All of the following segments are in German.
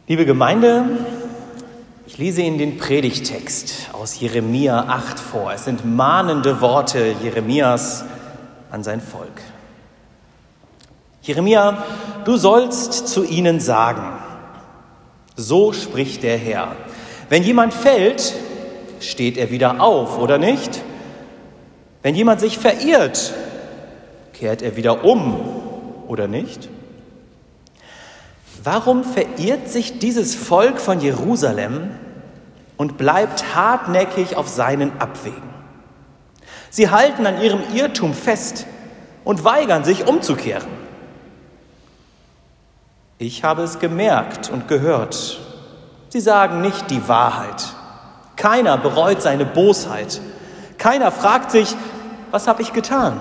Liebe Gemeinde, ich lese Ihnen den Predigttext aus Jeremia 8 vor. Es sind mahnende Worte Jeremias an sein Volk. Jeremia, du sollst zu ihnen sagen, so spricht der Herr. Wenn jemand fällt, steht er wieder auf, oder nicht? Wenn jemand sich verirrt, kehrt er wieder um, oder nicht? Warum verirrt sich dieses Volk von Jerusalem und bleibt hartnäckig auf seinen Abwegen? Sie halten an ihrem Irrtum fest und weigern sich umzukehren. Ich habe es gemerkt und gehört. Sie sagen nicht die Wahrheit. Keiner bereut seine Bosheit. Keiner fragt sich, was habe ich getan?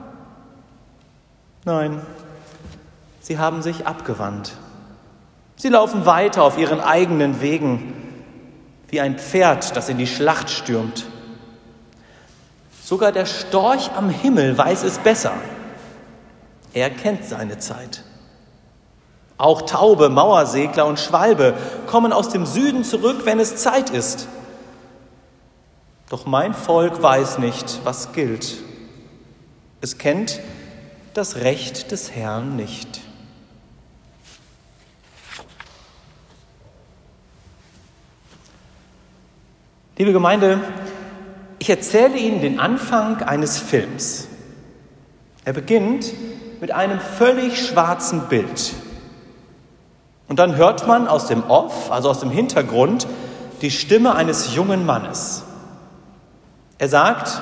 Nein, sie haben sich abgewandt. Sie laufen weiter auf ihren eigenen Wegen, wie ein Pferd, das in die Schlacht stürmt. Sogar der Storch am Himmel weiß es besser. Er kennt seine Zeit. Auch Taube, Mauersegler und Schwalbe kommen aus dem Süden zurück, wenn es Zeit ist. Doch mein Volk weiß nicht, was gilt. Es kennt das Recht des Herrn nicht. Liebe Gemeinde, ich erzähle Ihnen den Anfang eines Films. Er beginnt mit einem völlig schwarzen Bild. Und dann hört man aus dem Off, also aus dem Hintergrund, die Stimme eines jungen Mannes. Er sagt,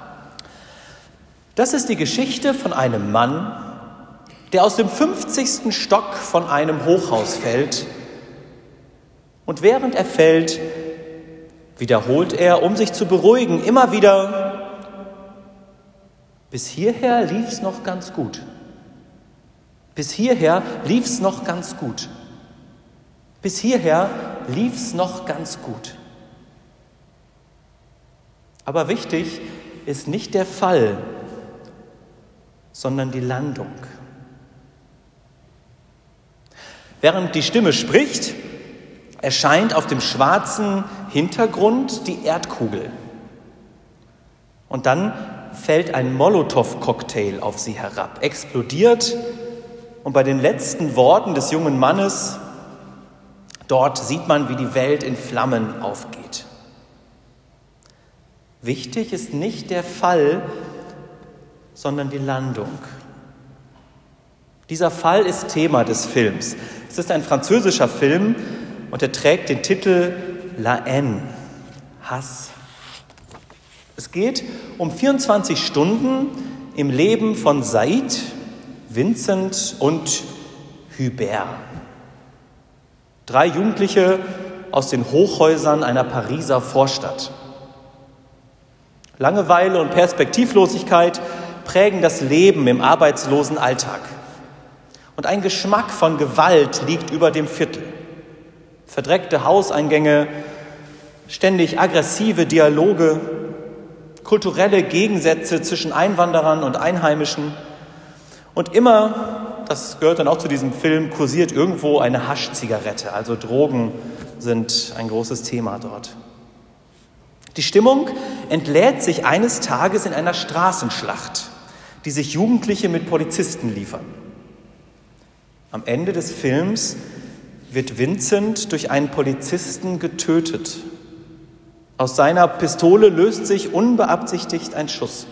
das ist die Geschichte von einem Mann, der aus dem 50. Stock von einem Hochhaus fällt. Und während er fällt, wiederholt er, um sich zu beruhigen, immer wieder, bis hierher lief's noch ganz gut. Bis hierher lief's noch ganz gut. Bis hierher lief's noch ganz gut. Aber wichtig ist nicht der Fall, sondern die Landung. Während die Stimme spricht, erscheint auf dem schwarzen Hintergrund die Erdkugel. Und dann fällt ein Molotow-Cocktail auf sie herab, explodiert und bei den letzten Worten des jungen Mannes, dort sieht man, wie die Welt in Flammen aufgeht. Wichtig ist nicht der Fall, sondern die Landung. Dieser Fall ist Thema des Films. Es ist ein französischer Film und er trägt den Titel La Haine, Hass. Es geht um 24 Stunden im Leben von Said, Vincent und Hubert. 3 Jugendliche aus den Hochhäusern einer Pariser Vorstadt. Langeweile und Perspektivlosigkeit prägen das Leben im arbeitslosen Alltag. Und ein Geschmack von Gewalt liegt über dem Viertel. Verdreckte Hauseingänge, ständig aggressive Dialoge, kulturelle Gegensätze zwischen Einwanderern und Einheimischen. Und immer, das gehört dann auch zu diesem Film, kursiert irgendwo eine Haschzigarette. Also Drogen sind ein großes Thema dort. Die Stimmung entlädt sich eines Tages in einer Straßenschlacht, die sich Jugendliche mit Polizisten liefern. Am Ende des Films wird Vincent durch einen Polizisten getötet. Aus seiner Pistole löst sich unbeabsichtigt ein Schuss.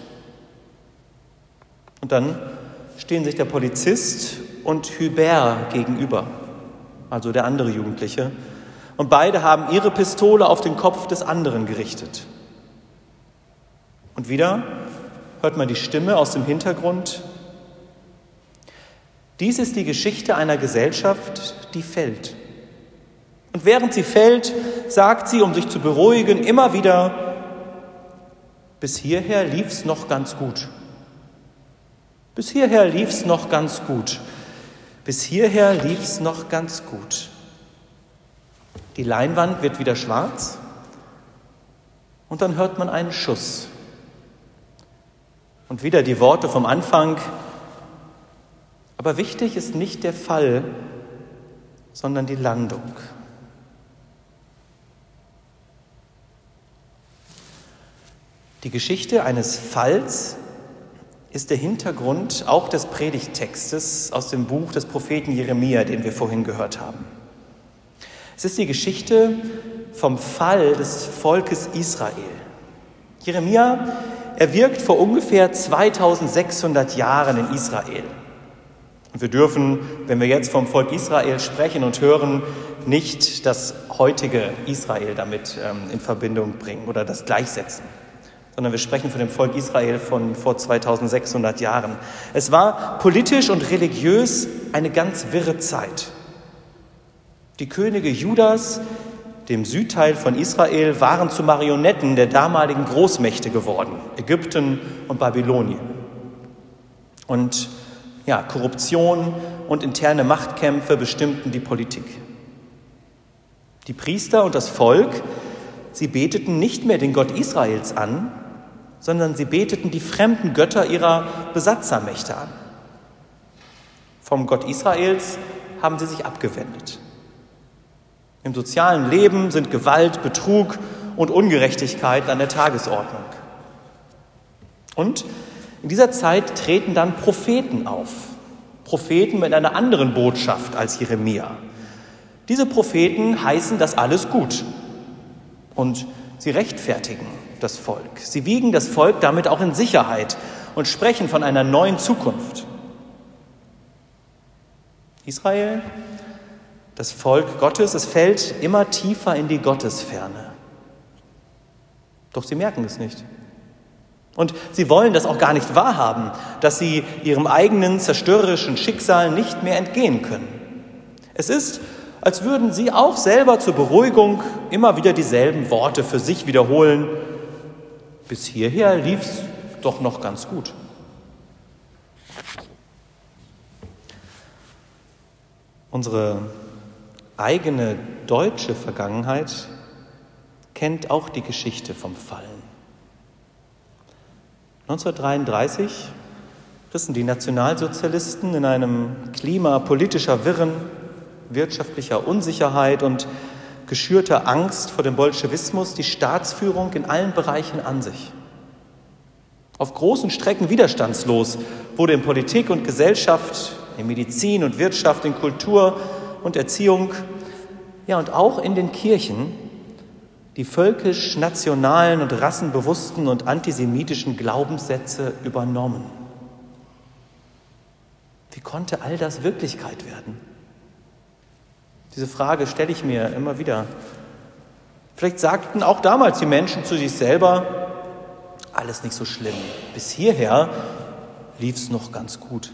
Und dann stehen sich der Polizist und Hubert gegenüber, also der andere Jugendliche. Und beide haben ihre Pistole auf den Kopf des anderen gerichtet. Und wieder hört man die Stimme aus dem Hintergrund. Dies ist die Geschichte einer Gesellschaft, die fällt. Und während sie fällt, sagt sie, um sich zu beruhigen, immer wieder, bis hierher lief's noch ganz gut. Bis hierher lief's noch ganz gut. Bis hierher lief's noch ganz gut. Die Leinwand wird wieder schwarz und dann hört man einen Schuss. Und wieder die Worte vom Anfang. Aber wichtig ist nicht der Fall, sondern die Landung. Die Geschichte eines Falls ist der Hintergrund auch des Predigttextes aus dem Buch des Propheten Jeremia, den wir vorhin gehört haben. Es ist die Geschichte vom Fall des Volkes Israel. Jeremia, er wirkt vor ungefähr 2600 Jahren in Israel. Und wir dürfen, wenn wir jetzt vom Volk Israel sprechen und hören, nicht das heutige Israel damit in Verbindung bringen oder das gleichsetzen, sondern wir sprechen von dem Volk Israel von vor 2600 Jahren. Es war politisch und religiös eine ganz wirre Zeit. Die Könige Judas, dem Südteil von Israel, waren zu Marionetten der damaligen Großmächte geworden, Ägypten und Babylonien. Und Korruption und interne Machtkämpfe bestimmten die Politik. Die Priester und das Volk, sie beteten nicht mehr den Gott Israels an, sondern sie beteten die fremden Götter ihrer Besatzermächte an. Vom Gott Israels haben sie sich abgewendet. Im sozialen Leben sind Gewalt, Betrug und Ungerechtigkeit an der Tagesordnung. Und in dieser Zeit treten dann Propheten auf. Propheten mit einer anderen Botschaft als Jeremia. Diese Propheten heißen das alles gut. Und sie rechtfertigen das Volk. Sie wiegen das Volk damit auch in Sicherheit und sprechen von einer neuen Zukunft. Israel, das Volk Gottes, es fällt immer tiefer in die Gottesferne. Doch sie merken es nicht. Und sie wollen das auch gar nicht wahrhaben, dass sie ihrem eigenen zerstörerischen Schicksal nicht mehr entgehen können. Es ist, als würden sie auch selber zur Beruhigung immer wieder dieselben Worte für sich wiederholen. Bis hierher lief's doch noch ganz gut. Unsere eigene deutsche Vergangenheit kennt auch die Geschichte vom Fallen. 1933 rissen die Nationalsozialisten in einem Klima politischer Wirren, wirtschaftlicher Unsicherheit und geschürter Angst vor dem Bolschewismus die Staatsführung in allen Bereichen an sich. Auf großen Strecken widerstandslos wurde in Politik und Gesellschaft, in Medizin und Wirtschaft, in Kultur und Erziehung, und auch in den Kirchen die völkisch-nationalen und rassenbewussten und antisemitischen Glaubenssätze übernommen. Wie konnte all das Wirklichkeit werden? Diese Frage stelle ich mir immer wieder. Vielleicht sagten auch damals die Menschen zu sich selber, alles nicht so schlimm. Bis hierher lief es noch ganz gut.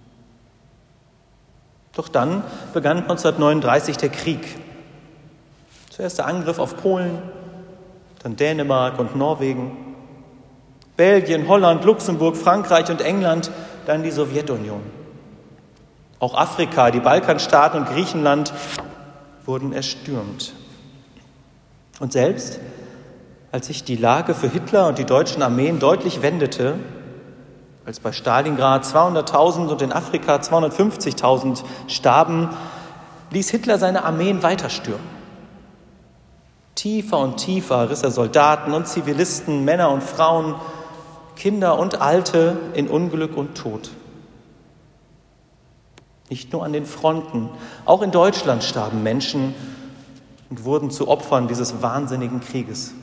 Doch dann begann 1939 der Krieg. Zuerst der Angriff auf Polen, dann Dänemark und Norwegen, Belgien, Holland, Luxemburg, Frankreich und England, dann die Sowjetunion. Auch Afrika, die Balkanstaaten und Griechenland wurden erstürmt. Und selbst als sich die Lage für Hitler und die deutschen Armeen deutlich wendete, als bei Stalingrad 200.000 und in Afrika 250.000 starben, ließ Hitler seine Armeen weiter stürmen. Tiefer und tiefer riss er Soldaten und Zivilisten, Männer und Frauen, Kinder und Alte in Unglück und Tod. Nicht nur an den Fronten, auch in Deutschland starben Menschen und wurden zu Opfern dieses wahnsinnigen Krieges.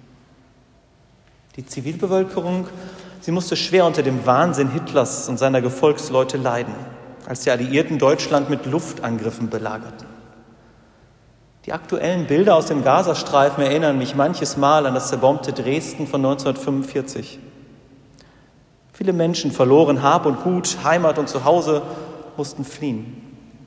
Die Zivilbevölkerung, sie musste schwer unter dem Wahnsinn Hitlers und seiner Gefolgsleute leiden, als die Alliierten Deutschland mit Luftangriffen belagerten. Die aktuellen Bilder aus dem Gazastreifen erinnern mich manches Mal an das zerbombte Dresden von 1945. Viele Menschen verloren Hab und Gut, Heimat und Zuhause, mussten fliehen.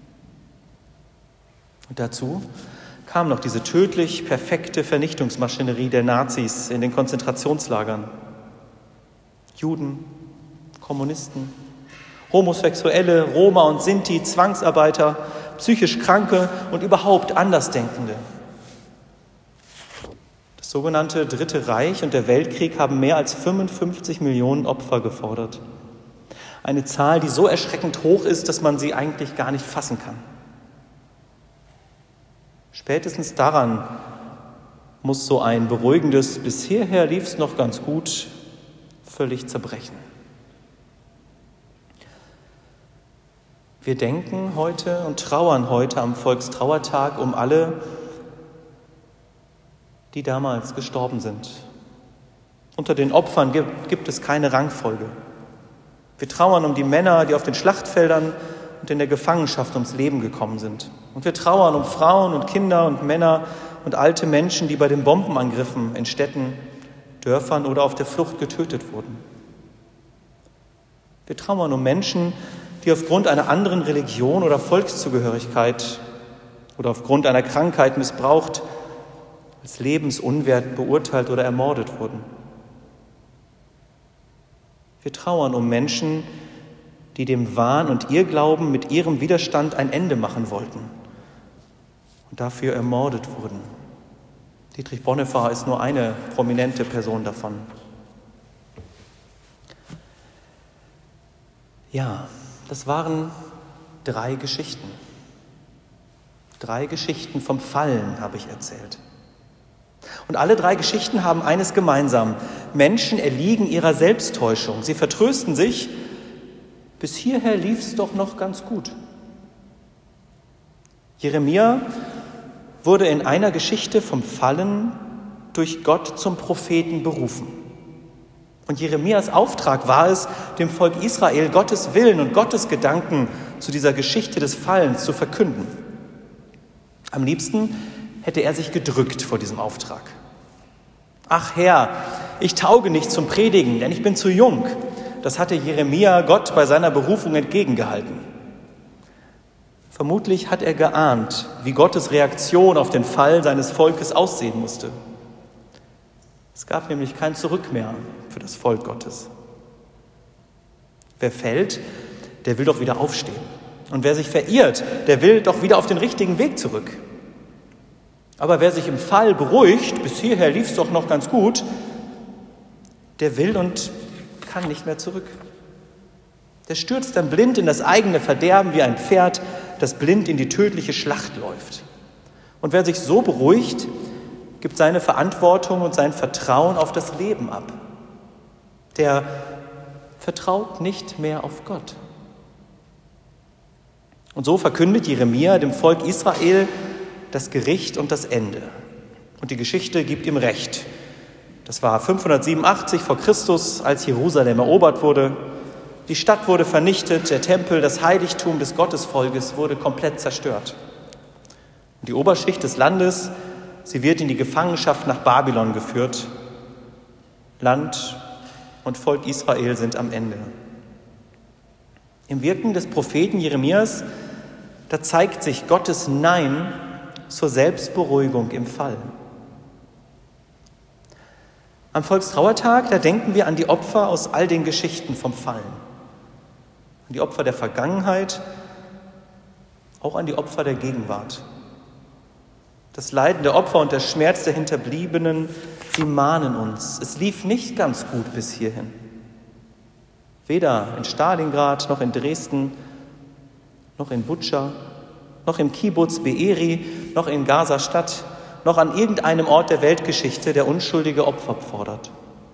Und dazu kam noch diese tödlich perfekte Vernichtungsmaschinerie der Nazis in den Konzentrationslagern. Juden, Kommunisten, Homosexuelle, Roma und Sinti, Zwangsarbeiter, psychisch Kranke und überhaupt Andersdenkende. Das sogenannte Dritte Reich und der Weltkrieg haben mehr als 55 Millionen Opfer gefordert. Eine Zahl, die so erschreckend hoch ist, dass man sie eigentlich gar nicht fassen kann. Spätestens daran muss so ein beruhigendes „bis hierher lief's noch ganz gut" völlig zerbrechen. Wir denken heute und trauern heute am Volkstrauertag um alle, die damals gestorben sind. Unter den Opfern gibt es keine Rangfolge. Wir trauern um die Männer, die auf den Schlachtfeldern und in der Gefangenschaft ums Leben gekommen sind. Und wir trauern um Frauen und Kinder und Männer und alte Menschen, die bei den Bombenangriffen in Städten, Dörfern oder auf der Flucht getötet wurden. Wir trauern um Menschen, die aufgrund einer anderen Religion oder Volkszugehörigkeit oder aufgrund einer Krankheit missbraucht, als lebensunwert beurteilt oder ermordet wurden. Wir trauern um Menschen, die dem Wahn und Irrglauben mit ihrem Widerstand ein Ende machen wollten und dafür ermordet wurden. Dietrich Bonhoeffer ist nur eine prominente Person davon. Ja, das waren 3 Geschichten. 3 Geschichten vom Fallen habe ich erzählt. Und alle 3 Geschichten haben eines gemeinsam. Menschen erliegen ihrer Selbsttäuschung. Sie vertrösten sich, bis hierher lief's doch noch ganz gut. Jeremia wurde in einer Geschichte vom Fallen durch Gott zum Propheten berufen. Und Jeremias Auftrag war es, dem Volk Israel Gottes Willen und Gottes Gedanken zu dieser Geschichte des Fallens zu verkünden. Am liebsten hätte er sich gedrückt vor diesem Auftrag. Ach Herr, ich tauge nicht zum Predigen, denn ich bin zu jung. Das hatte Jeremia Gott bei seiner Berufung entgegengehalten. Vermutlich hat er geahnt, wie Gottes Reaktion auf den Fall seines Volkes aussehen musste. Es gab nämlich kein Zurück mehr für das Volk Gottes. Wer fällt, der will doch wieder aufstehen. Und wer sich verirrt, der will doch wieder auf den richtigen Weg zurück. Aber wer sich im Fall beruhigt, bis hierher lief's doch noch ganz gut, der will und kann nicht mehr zurück. Der stürzt dann blind in das eigene Verderben wie ein Pferd, das blind in die tödliche Schlacht läuft. Und wer sich so beruhigt, gibt seine Verantwortung und sein Vertrauen auf das Leben ab. Der vertraut nicht mehr auf Gott. Und so verkündet Jeremia dem Volk Israel das Gericht und das Ende. Und die Geschichte gibt ihm recht. Das war 587 vor Christus, als Jerusalem erobert wurde. Die Stadt wurde vernichtet, der Tempel, das Heiligtum des Gottesvolkes wurde komplett zerstört. Und die Oberschicht des Landes, sie wird in die Gefangenschaft nach Babylon geführt. Land und Volk Israel sind am Ende. Im Wirken des Propheten Jeremias, da zeigt sich Gottes Nein zur Selbstberuhigung im Fall. Am Volkstrauertag, da denken wir an die Opfer aus all den Geschichten vom Fallen. An die Opfer der Vergangenheit, auch an die Opfer der Gegenwart. Das Leiden der Opfer und der Schmerz der Hinterbliebenen, sie mahnen uns. Es lief nicht ganz gut bis hierhin. Weder in Stalingrad, noch in Dresden, noch in Butscha, noch im Kibbuz Be'eri, noch in Gaza-Stadt, noch an irgendeinem Ort der Weltgeschichte, der unschuldige Opfer fordert.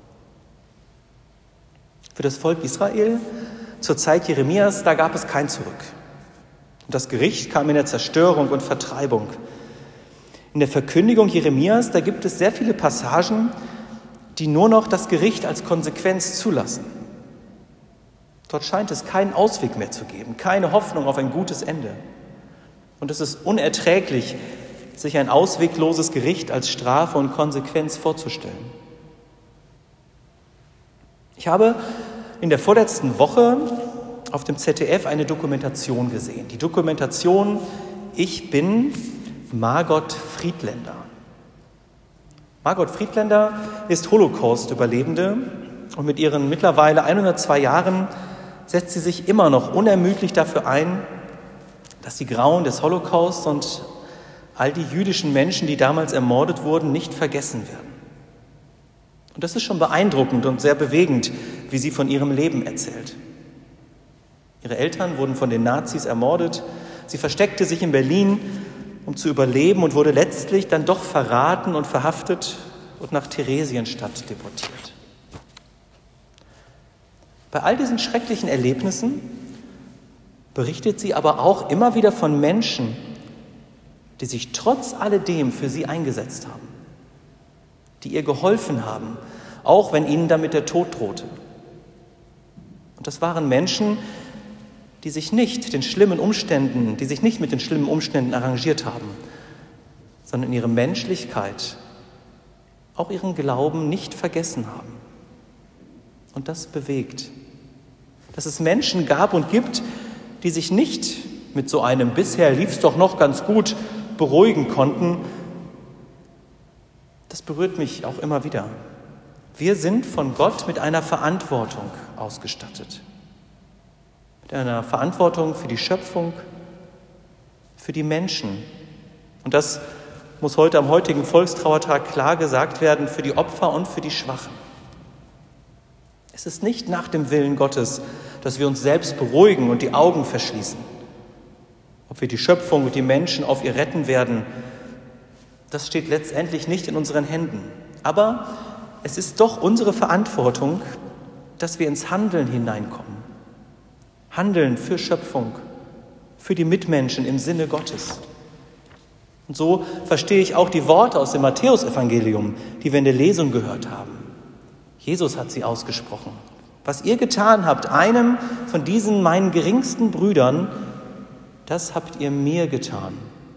Für das Volk Israel zur Zeit Jeremias, da gab es kein Zurück. Und das Gericht kam in der Zerstörung und Vertreibung. In der Verkündigung Jeremias, da gibt es sehr viele Passagen, die nur noch das Gericht als Konsequenz zulassen. Dort scheint es keinen Ausweg mehr zu geben, keine Hoffnung auf ein gutes Ende. Und es ist unerträglich, sich ein auswegloses Gericht als Strafe und Konsequenz vorzustellen. Ich habe in der vorletzten Woche auf dem ZDF eine Dokumentation gesehen. Die Dokumentation Ich bin Margot Friedländer. Margot Friedländer ist Holocaust-Überlebende und mit ihren mittlerweile 102 Jahren setzt sie sich immer noch unermüdlich dafür ein, dass die Grauen des Holocaust und all die jüdischen Menschen, die damals ermordet wurden, nicht vergessen werden. Und das ist schon beeindruckend und sehr bewegend, wie sie von ihrem Leben erzählt. Ihre Eltern wurden von den Nazis ermordet. Sie versteckte sich in Berlin um zu überleben und wurde letztlich dann doch verraten und verhaftet und nach Theresienstadt deportiert. Bei all diesen schrecklichen Erlebnissen berichtet sie aber auch immer wieder von Menschen, die sich trotz alledem für sie eingesetzt haben, die ihr geholfen haben, auch wenn ihnen damit der Tod drohte. Und das waren Menschen, die sich nicht mit den schlimmen Umständen arrangiert haben, sondern in ihrer Menschlichkeit auch ihren Glauben nicht vergessen haben. Und das bewegt. Dass es Menschen gab und gibt, die sich nicht mit so einem "bisher lief's doch noch ganz gut" beruhigen konnten, das berührt mich auch immer wieder. Wir sind von Gott mit einer Verantwortung ausgestattet. Mit einer Verantwortung für die Schöpfung, für die Menschen. Und das muss heute am heutigen Volkstrauertag klar gesagt werden, für die Opfer und für die Schwachen. Es ist nicht nach dem Willen Gottes, dass wir uns selbst beruhigen und die Augen verschließen. Ob wir die Schöpfung und die Menschen auf ihr retten werden, das steht letztendlich nicht in unseren Händen. Aber es ist doch unsere Verantwortung, dass wir ins Handeln hineinkommen. Handeln für Schöpfung, für die Mitmenschen im Sinne Gottes. Und so verstehe ich auch die Worte aus dem Matthäusevangelium, die wir in der Lesung gehört haben. Jesus hat sie ausgesprochen. Was ihr getan habt, einem von diesen meinen geringsten Brüdern, das habt ihr mir getan.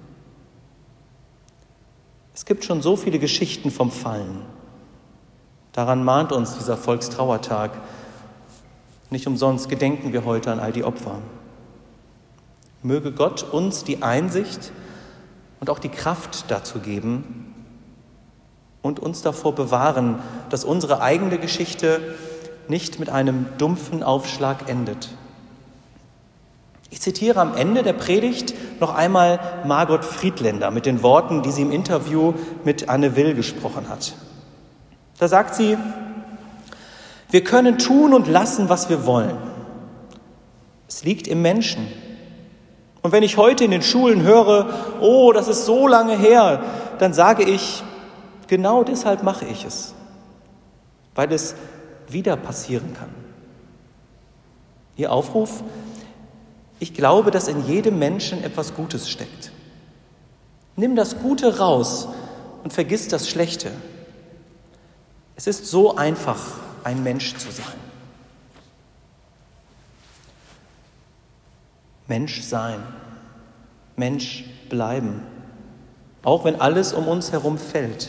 Es gibt schon so viele Geschichten vom Fallen. Daran mahnt uns dieser Volkstrauertag. Nicht umsonst gedenken wir heute an all die Opfer. Möge Gott uns die Einsicht und auch die Kraft dazu geben und uns davor bewahren, dass unsere eigene Geschichte nicht mit einem dumpfen Aufschlag endet. Ich zitiere am Ende der Predigt noch einmal Margot Friedländer mit den Worten, die sie im Interview mit Anne Will gesprochen hat. Da sagt sie: Wir können tun und lassen, was wir wollen. Es liegt im Menschen. Und wenn ich heute in den Schulen höre, oh, das ist so lange her, dann sage ich, genau deshalb mache ich es, weil es wieder passieren kann. Ihr Aufruf: Ich glaube, dass in jedem Menschen etwas Gutes steckt. Nimm das Gute raus und vergiss das Schlechte. Es ist so einfach, ein Mensch zu sein. Mensch sein, Mensch bleiben, auch wenn alles um uns herum fällt.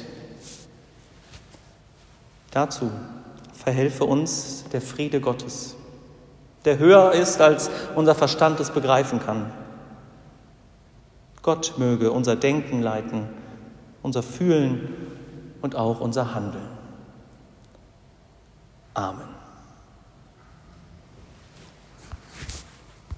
Dazu verhelfe uns der Friede Gottes, der höher ist, als unser Verstand es begreifen kann. Gott möge unser Denken leiten, unser Fühlen und auch unser Handeln. Amen.